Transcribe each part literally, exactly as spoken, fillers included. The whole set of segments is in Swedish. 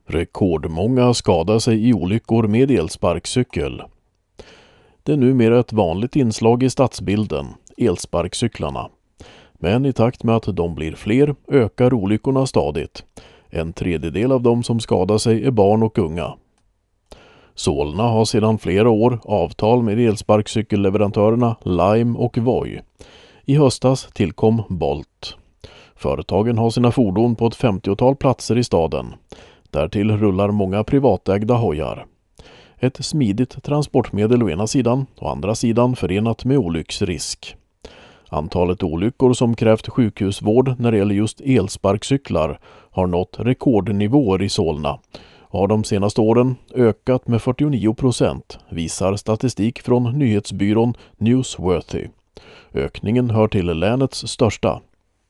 Rekordmånga skadar sig i olyckor med elsparkcykel. Det är numera ett vanligt inslag i stadsbilden, elsparkcyklarna. Men i takt med att de blir fler ökar olyckorna stadigt. En tredjedel av dem som skadar sig är barn och unga. Solna har sedan flera år avtal med elsparkcykelleverantörerna Lime och Voi. I höstas tillkom Bolt. Företagen har sina fordon på ett femtiotal platser i staden. Därtill rullar många privatägda hojar. Ett smidigt transportmedel å ena sidan och andra sidan förenat med olycksrisk. Antalet olyckor som krävt sjukhusvård när det gäller just elsparkcyklar har nått rekordnivåer i Solna och har de senaste åren ökat med fyrtionio procent, visar statistik från nyhetsbyrån Newsworthy. Ökningen hör till länets största.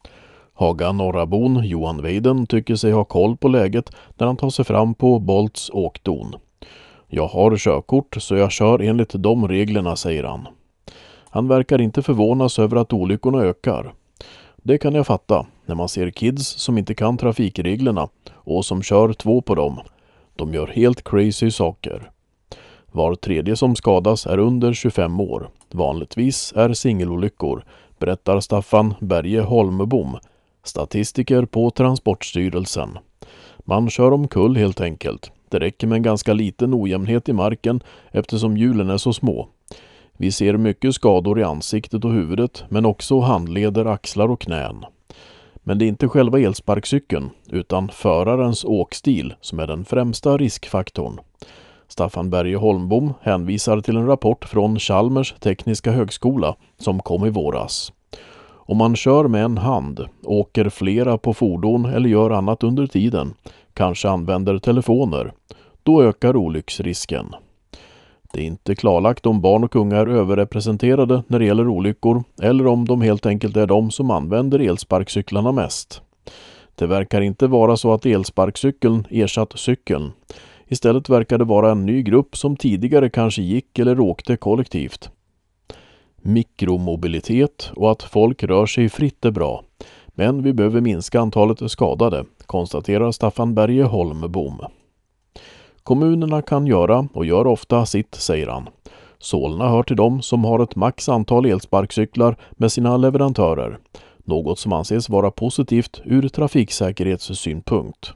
Haga norrabon Johan Weiden tycker sig ha koll på läget när han tar sig fram på Bolts åkdon. Jag har körkort så jag kör enligt de reglerna, säger han. Han verkar inte förvånas över att olyckorna ökar. Det kan jag fatta när man ser kids som inte kan trafikreglerna och som kör två på dem. De gör helt crazy saker. Var tredje som skadas är under tjugofem år. Vanligtvis är singelolyckor, berättar Staffan Berge Holmbom, statistiker på Transportstyrelsen. Man kör omkull helt enkelt. Det räcker med en ganska liten ojämnhet i marken eftersom hjulen är så små. Vi ser mycket skador i ansiktet och huvudet men också handleder, axlar och knän. Men det är inte själva elsparkcykeln utan förarens åkstil som är den främsta riskfaktorn. Staffan Berge Holmbom hänvisar till en rapport från Chalmers tekniska högskola som kom i våras. Om man kör med en hand, åker flera på fordon eller gör annat under tiden, kanske använder telefoner, då ökar olycksrisken. Det är inte klarlagt om barn och unga är överrepresenterade när det gäller olyckor eller om de helt enkelt är de som använder elsparkcyklarna mest. Det verkar inte vara så att elsparkcykeln ersatt cykeln. Istället verkar det vara en ny grupp som tidigare kanske gick eller åkte kollektivt. Mikromobilitet och att folk rör sig fritt är bra. Men vi behöver minska antalet skadade, konstaterar Staffan Berge Holmbom. Kommunerna kan göra och gör ofta sitt, säger han. Solna hör till dem som har ett max antal elsparkcyklar med sina leverantörer. Något som anses vara positivt ur trafiksäkerhetssynpunkt.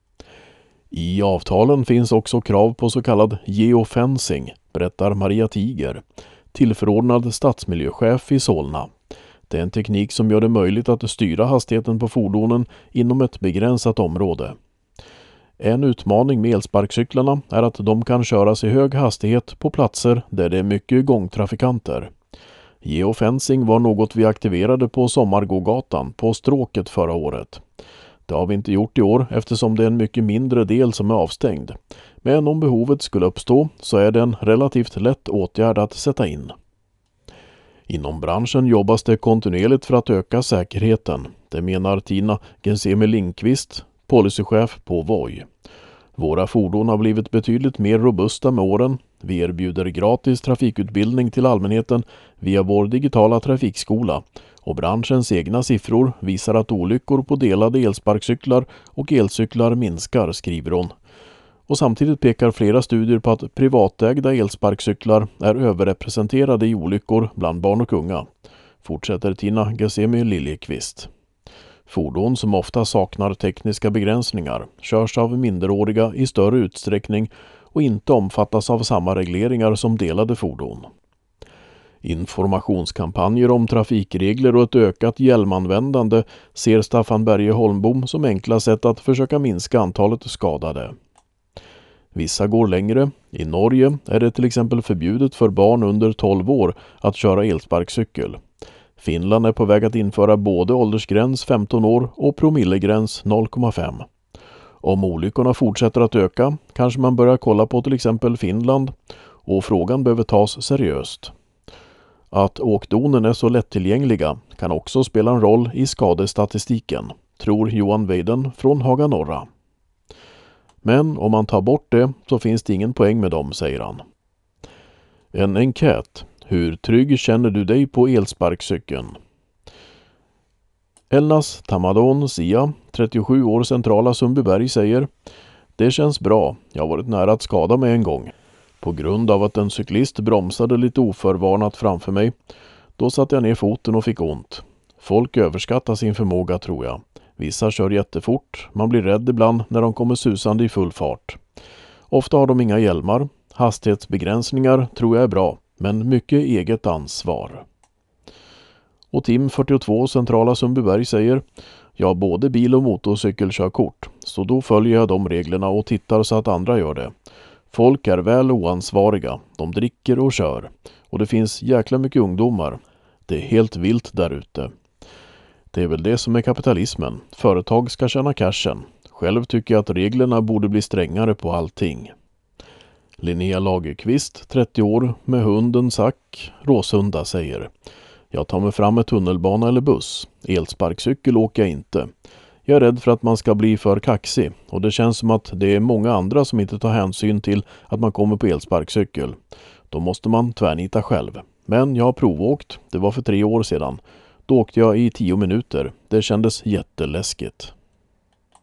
I avtalen finns också krav på så kallad geofencing, berättar Maria Tiger, tillförordnad stadsmiljöchef i Solna. Det är en teknik som gör det möjligt att styra hastigheten på fordonen inom ett begränsat område. En utmaning med elsparkcyklarna är att de kan köras i hög hastighet på platser där det är mycket gångtrafikanter. Geofencing var något vi aktiverade på Sommargågatan på Stråket förra året. Det har vi inte gjort i år eftersom det är en mycket mindre del som är avstängd. Men om behovet skulle uppstå så är det en relativt lätt åtgärd att sätta in. Inom branschen jobbas det kontinuerligt för att öka säkerheten. Det menar Tina Gensemi Lindqvist, policychef på Voi. Våra fordon har blivit betydligt mer robusta med åren. Vi erbjuder gratis trafikutbildning till allmänheten via vår digitala trafikskola och branschens egna siffror visar att olyckor på delade elsparkcyklar och elcyklar minskar, skriver hon. Och samtidigt pekar flera studier på att privatägda elsparkcyklar är överrepresenterade i olyckor bland barn och unga, fortsätter Tina Gensemi Liljeqvist. Fordon som ofta saknar tekniska begränsningar körs av minderåriga i större utsträckning och inte omfattas av samma regleringar som delade fordon. Informationskampanjer om trafikregler och ett ökat hjälmanvändande ser Staffan Berge Holmbom som enkla sätt att försöka minska antalet skadade. Vissa går längre. I Norge är det till exempel förbjudet för barn under tolv år att köra elsparkcykel. Finland är på väg att införa både åldersgräns femton år och promillegräns noll komma fem. Om olyckorna fortsätter att öka kanske man börjar kolla på till exempel Finland och frågan behöver tas seriöst. Att åkdonen är så lättillgängliga kan också spela en roll i skadestatistiken, tror Johan Weiden från Haga Norra. Men om man tar bort det så finns det ingen poäng med dem, säger han. En enkät. Hur trygg känner du dig på elsparkcykeln? Elnas Tamadon Sia, trettiosju år, centrala Sundbyberg, säger: Det känns bra. Jag har varit nära att skada mig en gång. På grund av att en cyklist bromsade lite oförvarnat framför mig. Då satte jag ner foten och fick ont. Folk överskattar sin förmåga, tror jag. Vissa kör jättefort. Man blir rädd ibland när de kommer susande i full fart. Ofta har de inga hjälmar. Hastighetsbegränsningar tror jag är bra, men mycket eget ansvar. Och Tim, fyrtiotvå, centrala Sundbyberg, säger: jag har både bil- och motorcykelkörkort, så då följer jag de reglerna och tittar så att andra gör det. Folk är väl oansvariga, de dricker och kör. Och det finns jäkla mycket ungdomar. Det är helt vilt där ute. Det är väl det som är kapitalismen. Företag ska tjäna cashen. Själv tycker jag att reglerna borde bli strängare på allting. Linnea Lagerqvist, trettio år, med hunden Sack, Råsunda, säger: jag tar mig fram med tunnelbana eller buss. Elsparkcykel åker jag inte. Jag är rädd för att man ska bli för kaxig, och det känns som att det är många andra som inte tar hänsyn till att man kommer på elsparkcykel. Då måste man tvärnita själv. Men jag har provåkt, det var för tre år sedan. Då åkte jag i tio minuter. Det kändes jätteläskigt.